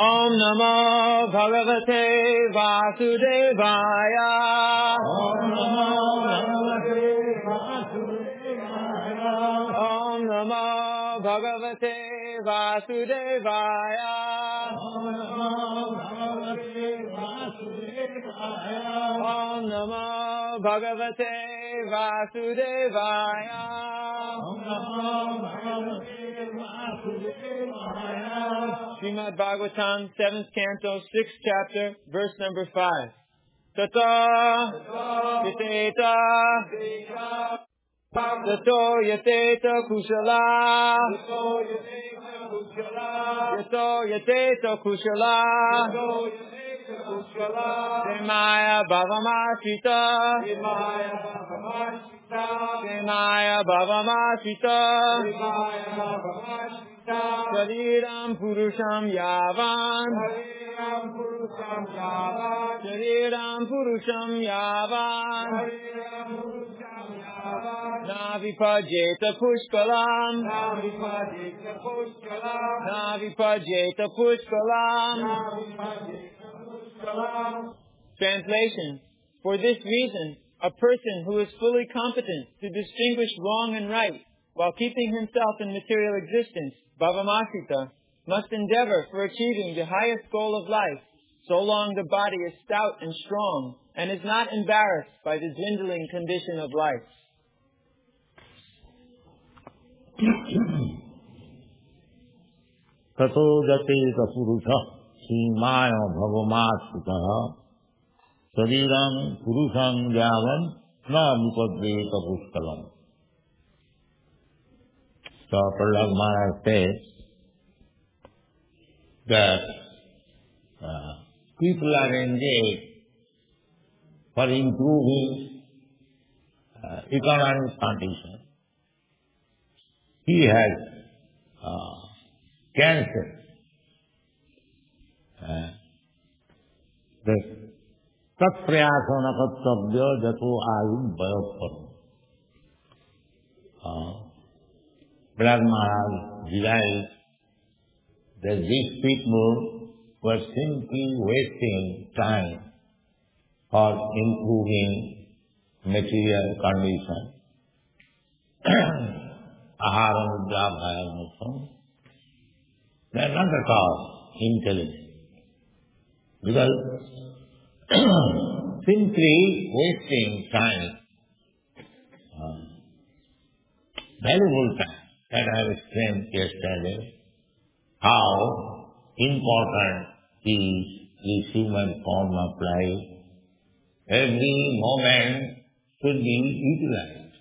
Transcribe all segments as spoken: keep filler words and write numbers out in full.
Om Namo Bhagavate Vasudevaya. Om Namo Bhagavate Vasudevaya. Om Namo Bhagavate Vasudevaya. Om Namo Bhagavate Vasudevaya. Om Namo Bhagavate Vasudevaya. Om Namo Bhagavate Vasudevaya. Srimad Bhagavatam, seventh canto, sixth chapter, verse number five. Tata yateta Tato yateta kushala Yato yateta kushala Demaya bhavamasita Demaya bhavamasita Shariram Purusham Yavan Shariram Purusham Yavan Navipajeta Pushkalam Navipajeta Pushkalam. Translation. For this reason, a person who is fully competent to distinguish wrong and right while keeping himself in material existence, Bhavamasita, must endeavor for achieving the highest goal of life, so long the body is stout and strong and is not embarrassed by the dwindling condition of life. Tato jateta purusha simaya bhavamasita Sariram purusham yavan na vipadveta pushkalam. So Prahlad Maharaj says that uh, people are engaged for improving uh, economic condition. He has uh, cancer. Uh, the tat prayasa nakatabya jato ayum bayapar. Prahlad Maharaj realized that these people were simply wasting time for improving material condition. Ahara mudra bhayamukam. They are not at all intelligent. Because simply wasting time, uh, valuable time, that I have explained yesterday, how important is this human form of life. Every moment should be utilized.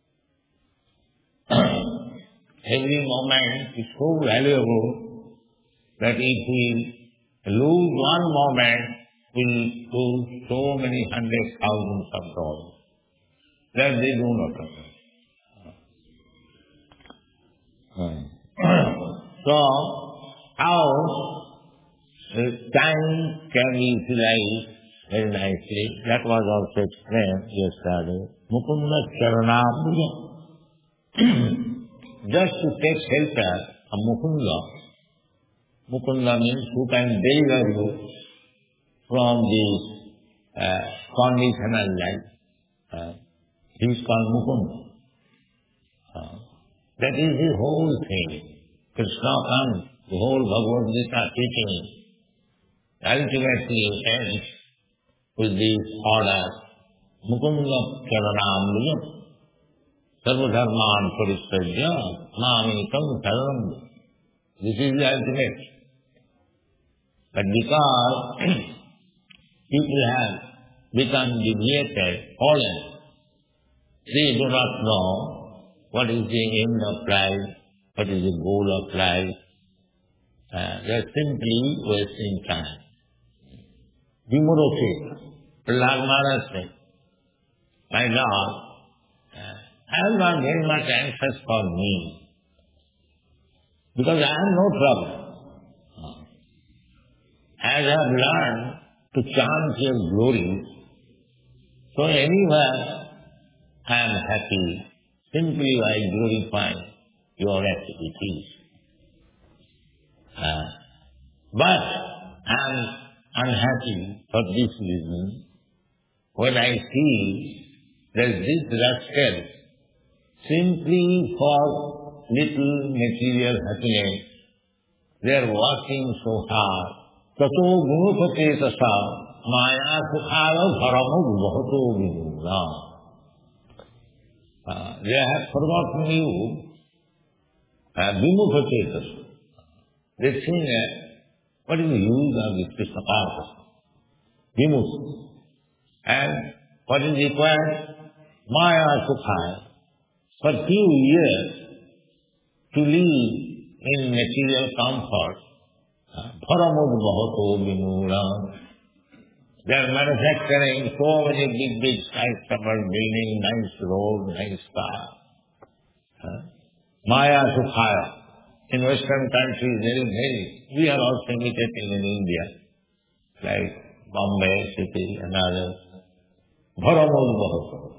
Every moment is so valuable that if we lose one moment, we lose so many hundred thousands of dollars. That they do not understand. So, how time can be utilized very nicely, that was also explained yesterday. Mukunda Charanabhuja. Just to take shelter of Mukunda. Mukunda means who can deliver you from this uh, conditional life. Uh, he is called Mukunda. Uh, that is the whole thing. Krishna comes, the whole Bhagavad Gita teaching ultimately ends with this order. Mukunda Charanamriyam Sarvadharman Paristajya Mamikam Saranam. This is the ultimate. But because people have become deviated, fallen, they do not know what is the end of life, what is the goal of life. Uh, they are simply wasting time. Vimurokita. Prahlad Maharaj said, my Lord, uh, I am not very much anxious for me, because I have no trouble. Uh, as I have learned to chant your glory, so anywhere I am happy, simply by glorifying your activities. Uh, but am unhappy for this reason. When I see that this rascal, simply for little material happiness, they are working so hard. Tato gunupate tasa maya sukhaya bharamud bhato vinura. They have forgotten you. Vimupate tasa. They think that what is the use of this Krishna consciousness? Vimupate. And what is required? Maya sukhaya. For few years to live in material comfort, bharamud bhato vinura. They are manufacturing so many big, big skyscrapers, building nice road, nice car. Maya sukhaya. In Western countries, there is very, we are also imitating in India, like Bombay city and others. Bharamud bhato.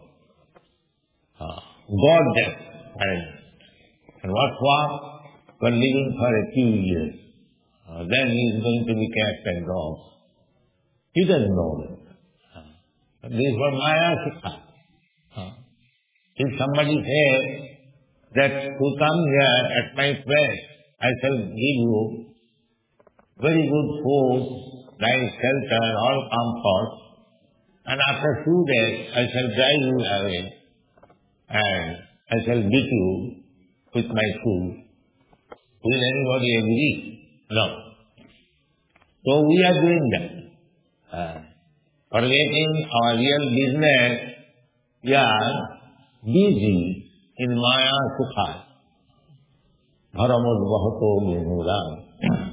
God death. And what for? For living for a few years. Uh, then he is going to be cats and dogs. He doesn't know that. Uh, this is what Maya Sikha. Uh, if somebody says that to come here at my place, I shall give you very good food, nice shelter, all comfort, and after few days I shall drive you away and I shall beat you with my food. Will anybody agree? No. So we are doing that. Uh, forgetting our real business, we are busy in Maya Sukha. Bharamud Bhato Vinura.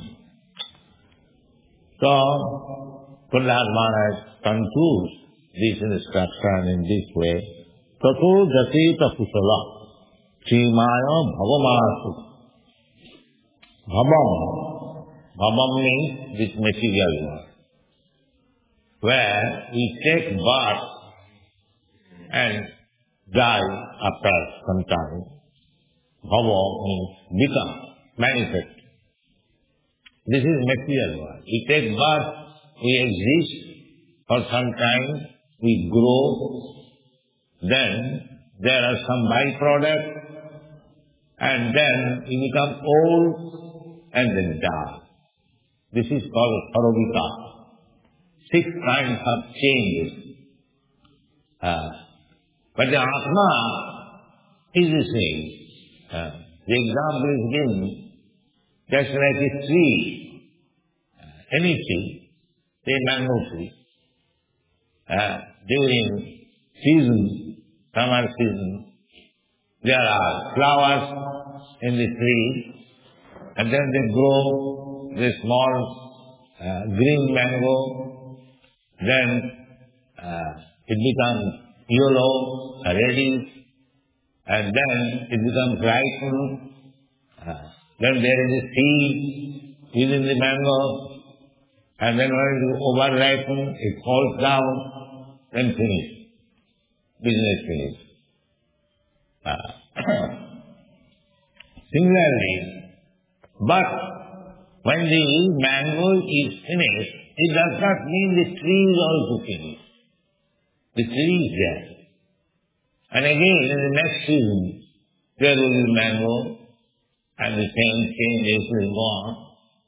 So, Prahlad Maharaj concludes this instruction in this way. Tato Jateta Kusala Chimaya Bhavamasu. Bhavam. Bhavam means this material world, where we take birth and die after some time. Bhava means become, manifest. This is material world. We take birth, we exist for some time, we grow, then there are some byproducts, and then we become old and then die. This is called Paravita. Six kinds of changes. Uh, but the Atma is the same. Uh, the example is given just like a tree, uh, any tree, say mango tree. Uh, during season, summer season, there are flowers in the tree, and then they grow the small uh, green mango, then uh, it becomes yellow, reddish, and then it becomes ripened. Uh, then there is a seed within the mango, and then when it is over-ripened, it falls down, then finished. Business finished. Uh, Similarly, but when the mango is finished, it does not mean the tree is also finished. The tree is there. And again, in the next season, there will be mango, and the same changes will go on.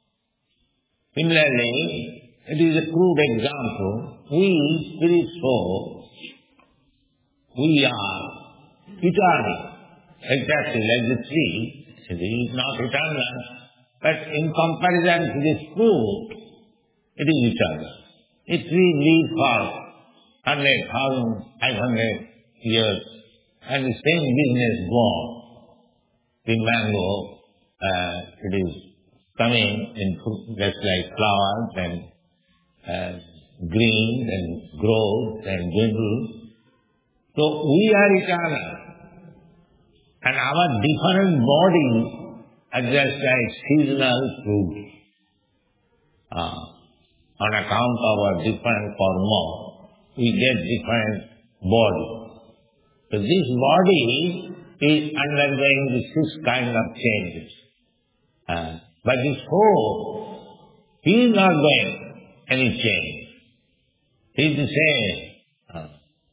Similarly, it is a crude example. We, spirit soul, we are eternal, exactly like the tree. It is not eternal, but in comparison to this fruit, it is eternal. A tree lives for hundred thousand, five hundred years, and the same business goes on. The mango, uh, it is coming in fruit, just like flowers and uh, green and grows and dwindles. So we are eternal. And our different bodies are just like seasonal fruit. Uh, on account of our different karma, we get different bodies. So this body is undergoing the six kind of changes. Uh, but the soul he is not going any change. He is the same. Uh,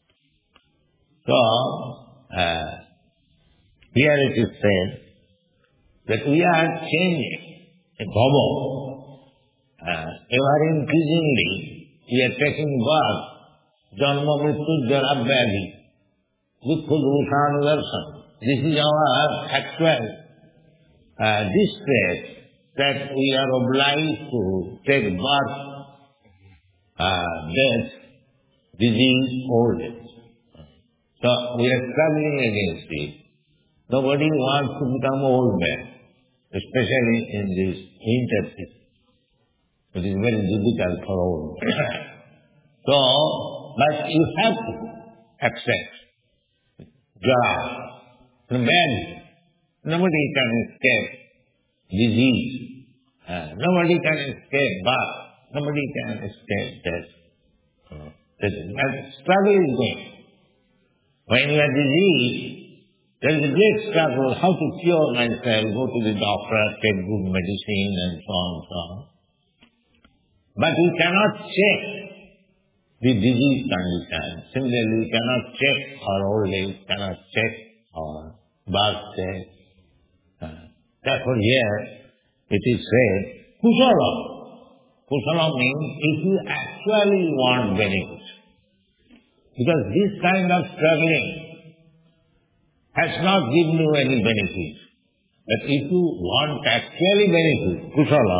so, uh, here it is said that we are changing a bhava. Uh, ever increasingly, we are taking birth, janma mrityu jara vyadhi, dukkha dosha darshan. This is our actual uh, distress, that we are obliged to take birth, uh, death, disease, old age. So we are struggling against it. Nobody wants to become old man, especially in this winter season. It is very difficult for old men. So, but you have to accept jara. Then nobody can escape disease. Uh, nobody can escape birth. Nobody can escape death. Uh, that, that struggle is going. When you are diseased, there is a great struggle how to cure myself, go to the doctor, take good medicine and so on and so on. But we cannot check the disease condition. Similarly, we cannot check our old age, cannot check our birthday. Uh, therefore here it is said, kusala. Kusala means if you actually want benefit. Because this kind of struggling has not given you any benefit. But if you want actually benefit, kusala,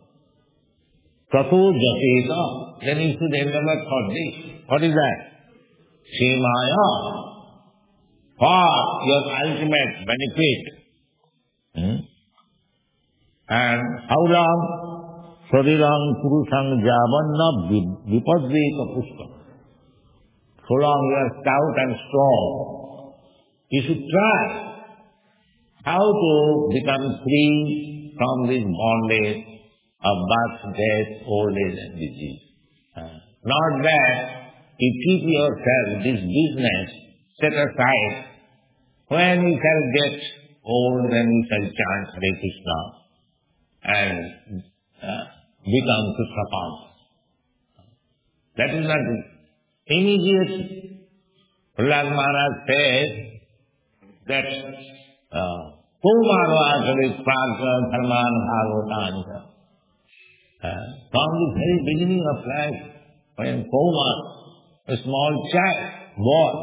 tato japeta, then you should endeavor for this. What is that? Shemaya, for your ultimate benefit. Hmm? And how long? Sarirang purusang javanna vipadveka pushpa. So long you are stout and strong, you should try how to become free from this bondage of birth, death, old age and disease. Uh, not that you keep yourself, this business, set aside. When we shall get old, then we shall chant Hare Krishna and uh, become Krishna conscious. That is not it. Immediately, Prahlad Maharaj says that Kumaro Asarit Pragya Dharman Bhagavatanka. From the very beginning of life, when Kumar, a small child, born,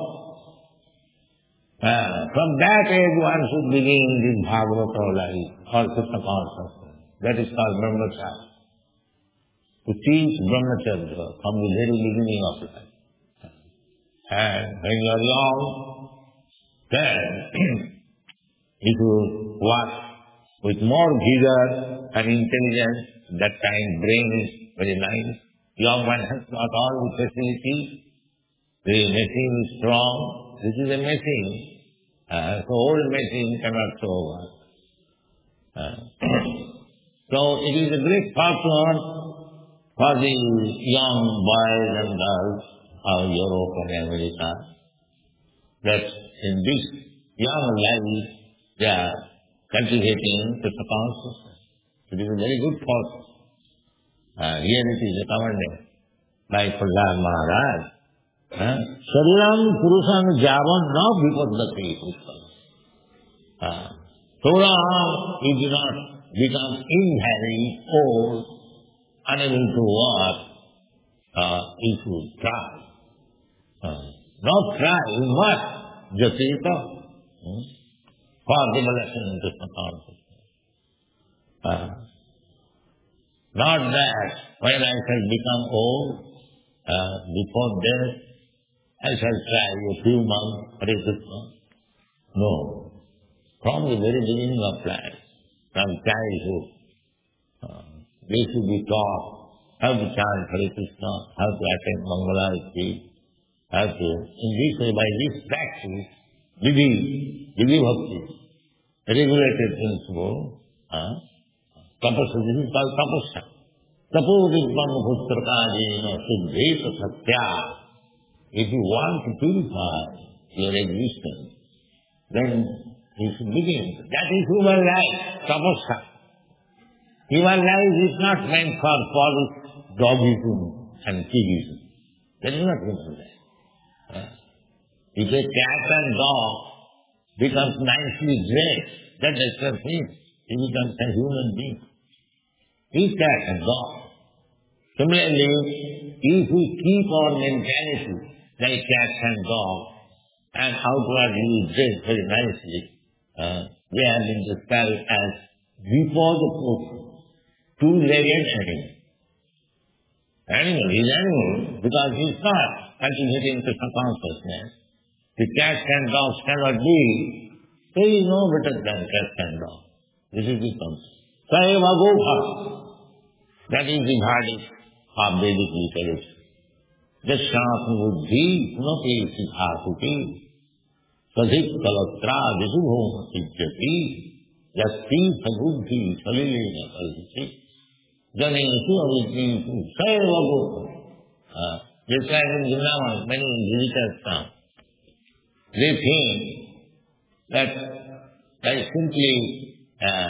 uh, from that age one should begin this Bhagavata life, or Krishna consciousness. That is called Brahmacharya. To teach Brahmacharya from the very beginning of life. And when you are young, then if you work with more vigor and intelligence, that time brain is very nice. Young one has got all the facilities. The machine is strong. This is a machine. Uh, so old machine cannot so work. Uh, so it is a great fortune for the young boys and girls of Europe and America that in this young life they are cultivating Krishna consciousness. It is a very good fortune. Uh, here it is recommended by Prahlad Maharaj. Shariram Purusam Javan na vipadati. So long you do not become inherently old, unable to work, uh, you should try. Uh, not try, you must. Jasita. Hmm? For development in Krishna consciousness. Uh, not that when I shall become old, uh, before death, I shall try a few months, Hare Krishna. No. From the very beginning of life, from childhood, uh, they should be taught how to chant Hare Krishna, how to attend Mangala Arati, how to, in this way, by this practice, Vidhi, Vidhi Bhakti, regulated principle, uh, tapasya, this is called tapasya. Tapo vidvam bhustrakaji suddheta satya. If you want to purify your existence, then you should begin. That is human life, tapasya. Human life is not meant for polish, doggism and piggism. That is not human life. Uh, if a cat and dog becomes nicely dressed, that does not mean he becomes a human being. He is cat and dog. Similarly, if we keep our mentality like cats and dogs, and outwardly dress very nicely, uh, they have been described as before the person, two-legged animal. Animal is animal because he is not cultivating Krishna consciousness. The cats and dogs cannot be, so he is no better than cats and dogs. This is the concept. Saeva Gopha. That is the verdict of Vedic literature. Jashyāsma buddhi punati siddhāsuti sadhik kalatra visubhoma siddhyati yasti sabuddhi salilena kalhiti janesu avidnesu saeva gopha. Just like in Vrindavan, many visitors come. They think that by simply uh,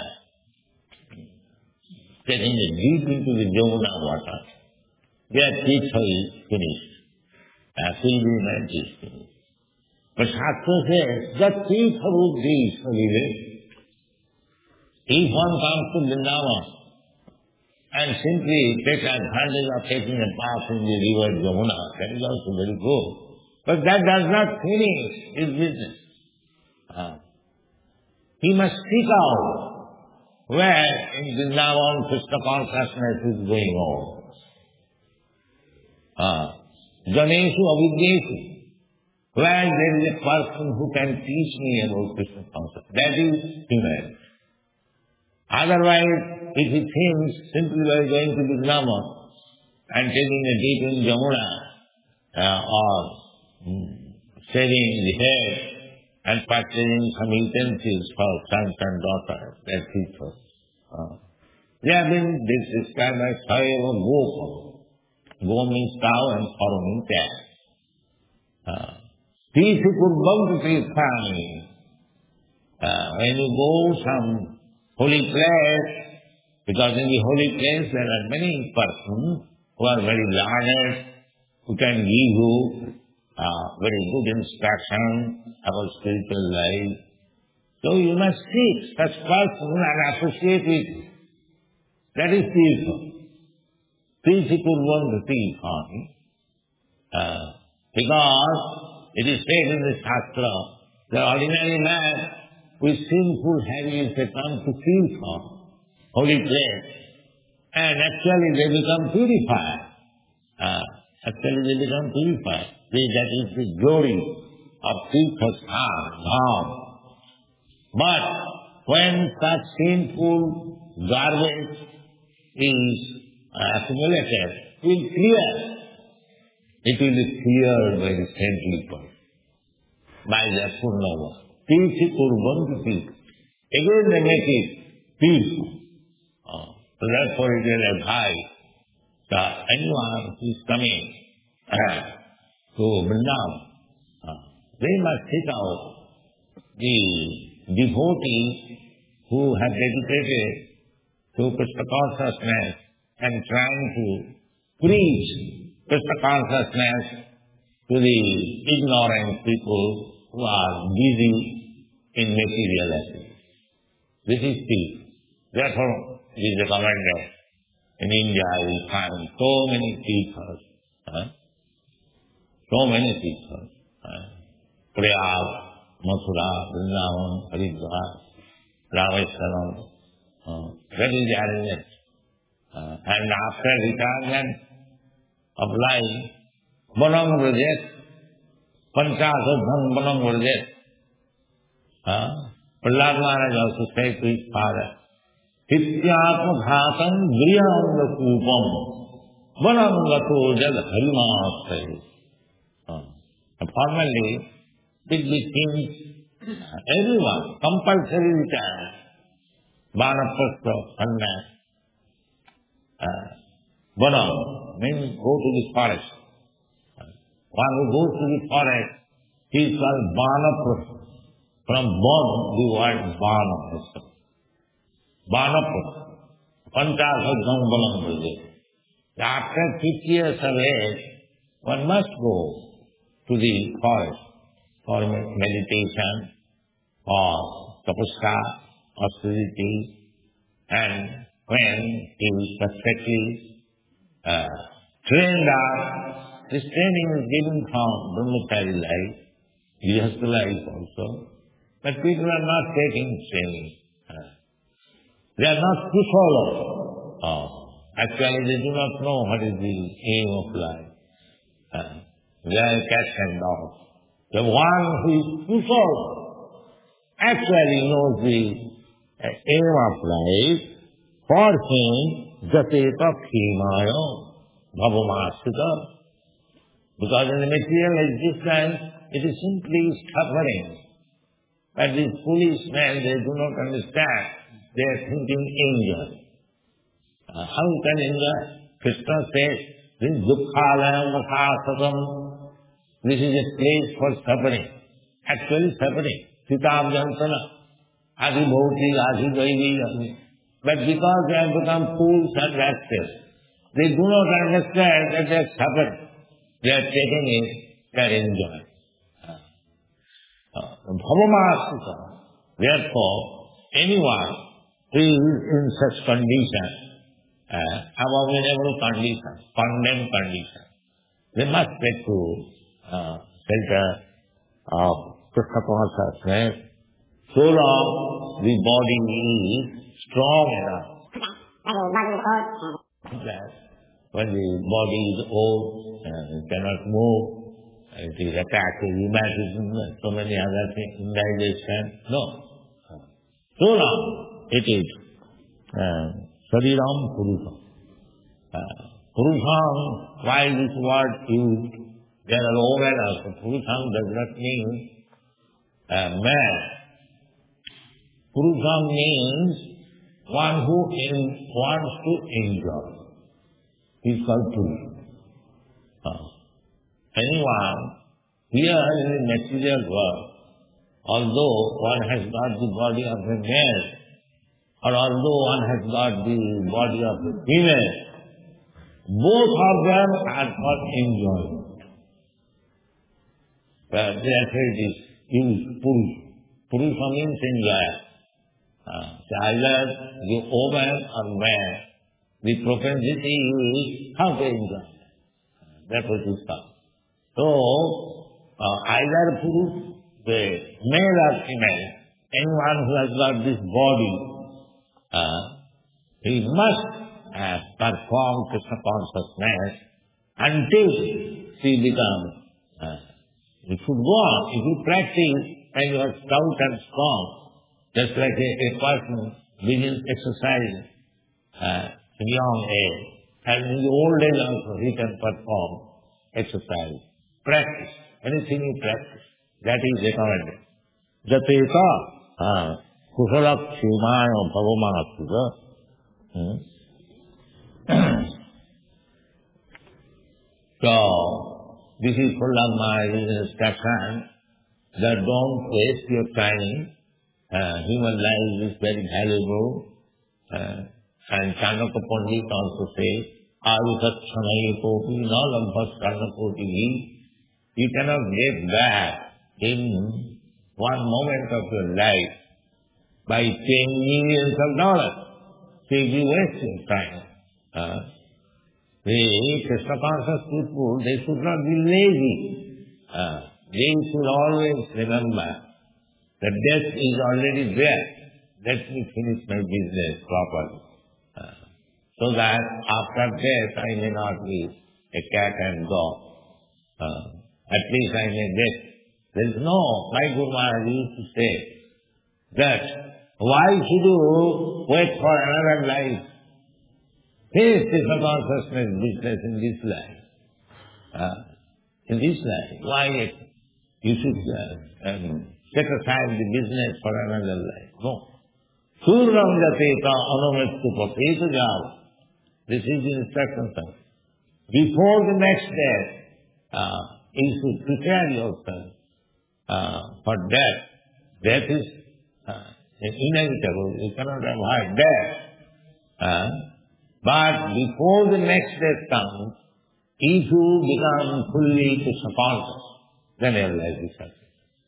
taking a deep into the Jamuna water, their teeth is finished. Uh, pilgrimage is finished. But Shastra says, the teeth of Buddhi is finished. If one comes to Vrindavan and simply takes advantage of taking a bath in the river Jamuna, that is also very good. But that does not finish his business. Uh, he must seek out where in Vrindavan Krishna consciousness is going on. Ah, Janeshu avidyesu, where there is a person who can teach me about Krishna consciousness. That is humanity. Otherwise, if he thinks simply by going to Vrindavan and taking a dip in Jamuna uh, or mm, shaving the hair and purchasing some utensils for sons and daughters, that's it. Uh, they have been described as Saeva Gopa. Go means cow and cow means cat. Tisi kurbam tirthani. When you go some holy place, because in the holy place there are many persons who are very learned, who can give you uh, very good instruction about spiritual life. So you must seek such person and associate with you. That is tirtha. Tisi kurvam tirthani. Because it is said in the Shastra, the ordinary man with sinful habits they come to tirtha, holy place, and actually they become purified. Uh, actually they become purified. That is the glory of tirtha dham. But when such sinful garbage is accumulated, it will clear. It will be cleared by the saintly person, by the Purnava. Tirthi kurvam tirtha. Again they make it tirtha. Uh, so therefore it will advise that anyone who is coming uh, to Vrindavan, uh, they must seek out the devotees who have dedicated to Krishna consciousness and trying to preach Krishna consciousness to the ignorant people who are busy in material activities. This is tirtha. Therefore, it is recommended. In India, we find so many tirthas. Huh? So many tirthas. Huh? Prayag, Mathura, Vrindavan, Haridwar, Rameshwaram. Uh, that is the arrangement. Uh, and after retirement of life, Banam Vrajet, Panchasodhan Banam Vrajet. Uh, Prahlad Maharaj also said to his father, Hityatma Bhatam Vriyanga Kupam Banam Gato Jal Harimāsai. Formally, it became everyone compulsory retirement. Vanaprastha, sannyas. Vana means go to the forest. One who goes to the forest, he is called Vanaprastha. From Van, the word Vana. Vanaprastha. Panchasakam Balam. After fifty years of age, one must go to the forest for meditation, or tapasya, austerity, and when he is perfectly uh, trained up, this training is given from brahmachari life, grihastha life also, but people are not taking training. Uh, they are not to follow. Uh, actually, they do not know what is the aim of life. Uh, they are cats and dogs. The one who is to follow actually knows the uh, aim of life. For him, jateta khimaya bhavamasita. Because in the material existence, it is simply suffering. But these foolish men, they do not understand. They are thinking enjoy. Uh, how can enjoy? Krishna says, this is dukkhalayam vasasatam. This is a place for suffering. Actually suffering. Sitam jantana. Adi bhauti, adi daivi. But because they have become fools and rascals, they do not understand that they are suffering. They are taking it, they are enjoying. Bhavamasita. Therefore, anyone who is in such condition, uh, abominable condition, condemned condition, they must get to uh, shelter of Krishna consciousness. So long the body is strong enough. That when the body is old and cannot move, it is attacked with rheumatism and so many other things, indigestion. No. So long it is Shariram Purusham. Purusham, why this word used? There are overlaps. Purusham does not mean uh, man. Purusham means one who in, wants to enjoy. He is called Purusham. Uh, anyone here in the material world, although one has got the body of a male, or although one has got the body of a female, both of them are for enjoyment. But therefore it is used Purusha. Purusha means enjoyer. Uh, so either the woman or man, the propensity is how to enjoy. That's what is called. So, uh, either Purush, the male or female, anyone who has got this body, uh, he must uh, perform Krishna consciousness until he becomes, uh, he should go on. If you practice and you are stout and strong, just like a, a person begins exercise uh, in young age, and in the old age also he can perform exercise. Practice. Anything you practice, that is recommended. Jateta kusala kshimaya bhavamasita. So, this is full of my instruction that don't waste your time. Uh, human life is very valuable. Uh, and Chanakya Pandit also says, Ayutat Chanayi Kopi, no lambhas karna koti. You cannot get back in one moment of your life by paying millions of dollars. So if you waste your time, uh, the Krishna conscious people, they should not be lazy. Uh, they should always remember that death is already there. Let me finish my business properly. Uh, so that after death I may not be a cat and dog. Uh, at least I may get. There is no, my Guru Maharaj used to say that why should you wait for another life? Face Krishna consciousness business in this life. Uh, in this life. Why you should uh, um, set aside the business for another life? No. Surram jateta anumittu pateta java. This is the instruction. Before the next death, uh, you should prepare yourself uh, for death. Death is uh, inevitable. You cannot avoid death. Uh, but before the next death comes, if you become fully Krishna conscious, then your life is happy.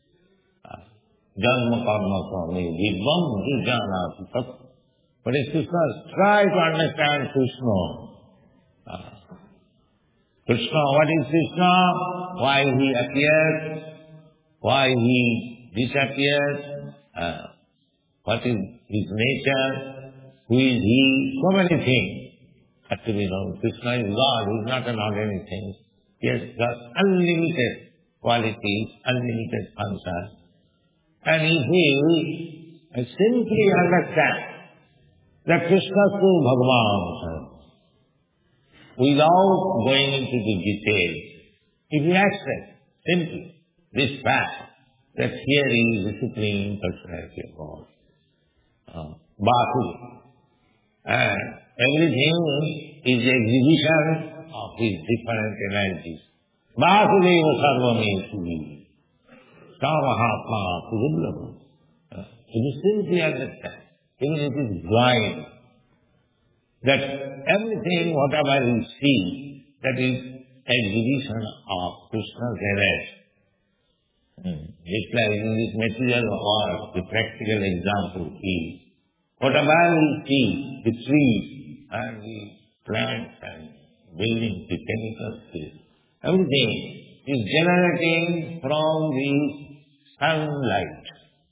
Janma karma swami vidvam vijanati tattva. But if Krishna, try to understand Krishna. Uh, Krishna, what is Krishna? Why he appears? Why he disappears? Uh, what is his nature? Who is he? So many things have to be known. Krishna is God, he is not an ordinary thing. He has got unlimited qualities, unlimited functions. And if we simply understand that Krishna is Bhagavan, without going into the details, if you accept simply this fact that here is the Supreme Personality of God, uh, Bahu, and everything is the exhibition of his different energies. Vasudeva Sarvameshu, Samahatma Sudullabha. If you simply understand, even if it is blind, that everything, whatever you see, that is exhibition of Krishna's energy. Hmm. Just like in this material world, the practical example is, whatever we see, the trees and the plants and buildings, the chemicals, everything is generating from the sunlight,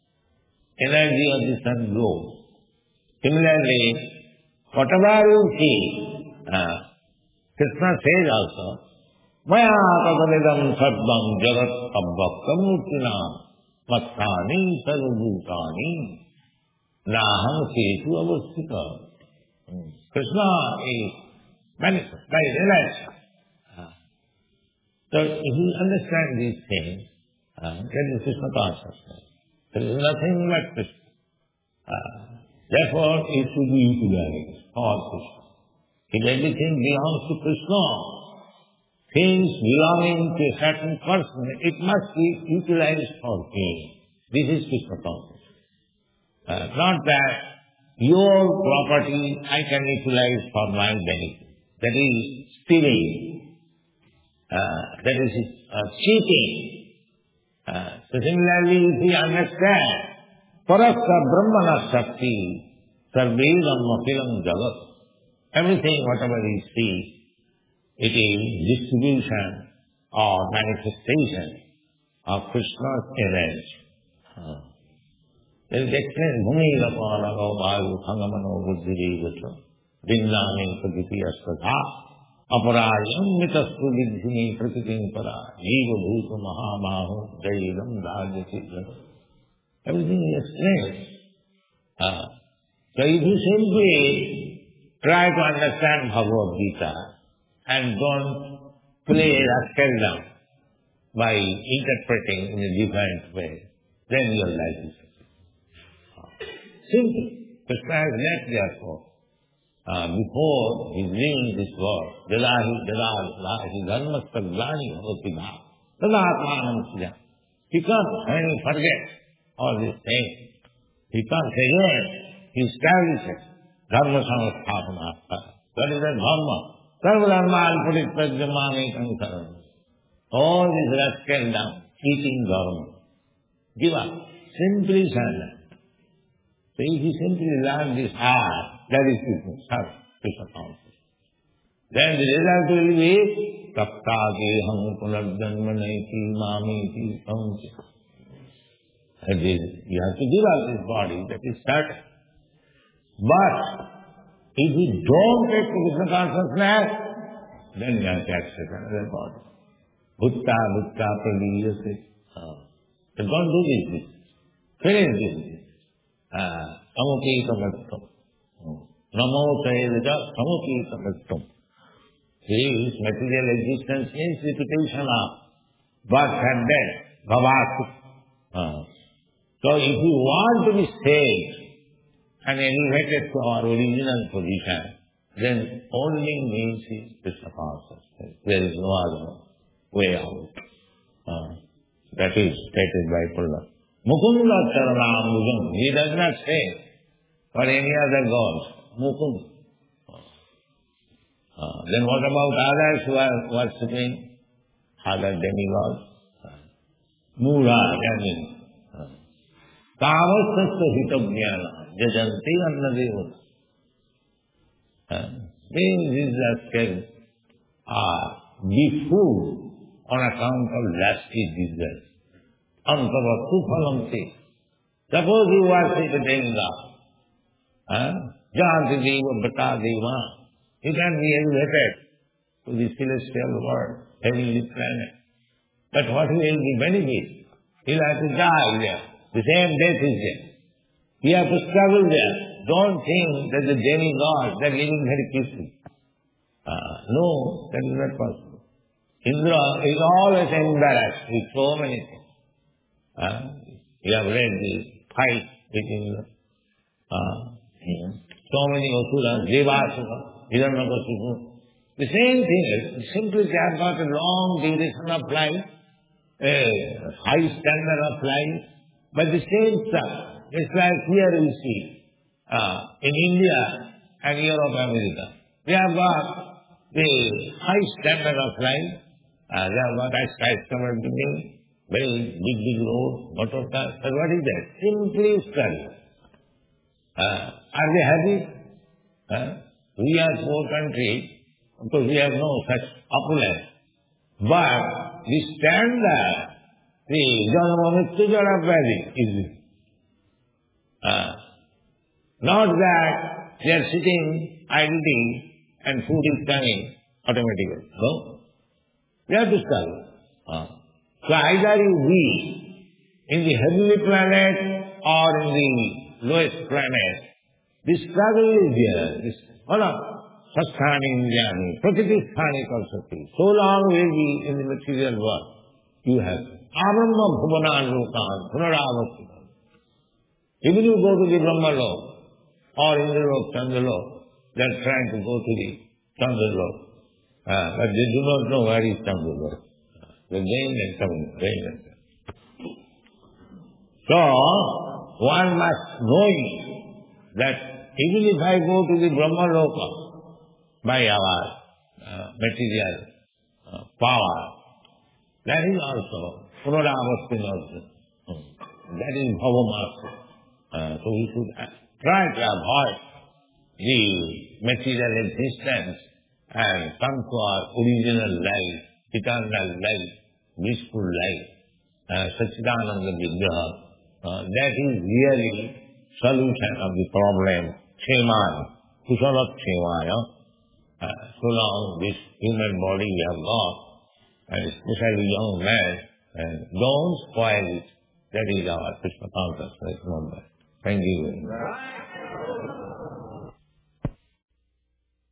energy of the sun glow. Similarly, whatever you see, uh, Krishna says also, Maya tadanidam sarvam jagat abbakkamurtina matsani sarvabhutani naham setu avasthita. Krishna is manifest by realization. Uh, so if you understand these things, uh, that is Krishna consciousness. There is nothing but Krishna. Uh, Therefore, it should be utilized for Krishna. If everything belongs to Krishna, things belonging to a certain person, it must be utilized for him. This is Krishna consciousness. Uh, not that your property I can utilize for my benefit. That is stealing. Uh, that is uh, cheating. Uh, so similarly, if we understand, Parasya Brahmana Shakti, Sarvedam Akilam Jagat. Everything, whatever we see, it is distribution or manifestation of Krishna's energy. Uh. There is explained, Bhumi Lapana Vayu Hangamano Buddhiri Vatra, Vindani Pagiti Aspadha, Aparayam Mitastu Vidhini Prakritim Para, Jiva Bhuta Mahamahu, Jayidam Dhyajati. Everything is explained. Uh, so if you simply try to understand Bhagavad Gita and don't play rascal down by interpreting in a different way, then your life is uh, simple. Krishna has left therefore. Uh, before his leaving this world, Jadahi Jadahi Dharmasya Glani Bhavati Bhav, Tadatmanam Sija. He comes when he forgets all these things. He comes again, he establishes Dharma Samasthapanata. What is that Dharma? Sarva Dharma Alpaditpajamani Kankaram. All this rascal down, eating Dharma. Give up. Simply surrender. So if you simply learn this art, that is Krishna, Krishna consciousness. Then the result will be Taptageham Punarjanmaneti Mameti Samchita. That is, you have to give up this body, that is certain. But if you don't take Krishna consciousness, then you have to accept another body. Bhutta, bhutta, pradiyase. So don't do this business. Finish this business. Samuki kamattam. Namo sayedaja samuki kamattam. This material existence is repetition of birth and death, bhavatu. So if you want to be saved and elevated to our original position, then only means is Krishna consciousness. There is no other way out. Uh, that is stated by Prahlad. Mukunda Charanam Mujam. He does not say for any other gods. Mukund. Uh, then what about others who are worshipping other demigods? Mura, that means. Kavasasya hitavjnana, jajanti annadevana. Means is that are be food on account of lasting desires. Antavatu phalamti. Suppose you worship a demigod, Janti deva bhata deva, you can be elevated to the celestial world, heavenly planet. But what will be benefit? You'll have to die there. The same death is there. You have to struggle there. Don't think that the demigods are living very peacefully. Uh, no, that is not possible. Indra is always embarrassed with so many things. Uh, you have read the fight between uh, so many Asuras, Devasura, Hiranyakashipu. The same thing, simply they have got a long duration of life, a high standard of life, but the same stuff. It's like here you see, uh, in India and Europe, America. They have got the high standard of life. Uh, they have got a skyscraper building, very big, big roads, motor cars. But what is that? Simply struggle. Uh, are they happy? Uh, we are poor country, because we have no such opulence. But the standard, the Janamamittu Janapadi is uh, not that they are sitting idly and food is coming automatically. No? We have to struggle. Uh. So either you be in the heavenly planet or in the lowest planet, the struggle is there. This, hold Sasthani Indiani, Prakitisthani Kalsati. So long will be in the material world. You have Aramba Bhuvanan Lokan, Punaravasita. Even you go to the Brahma Lok or Indralok, Chandralok, they are trying to go to the Chandralok. Uh, but they do not know where is Chandralok. They gain and come, gain and come. So, one must know that even if I go to the Brahma Loka, by our uh, material uh, power, that is also Punaravastin also. Hmm. That is Bhavamasa. Uh, so we should try to avoid the material existence and come to our original life, eternal life, blissful life, uh, Satchidananda Vigraha. Uh, that is really solution of the problem, Kshemaya, Kusala Kshemaya. Uh, so long this human body we have got, and especially young man, and don't spoil it. That is our Krishna consciousness. Thank you very much.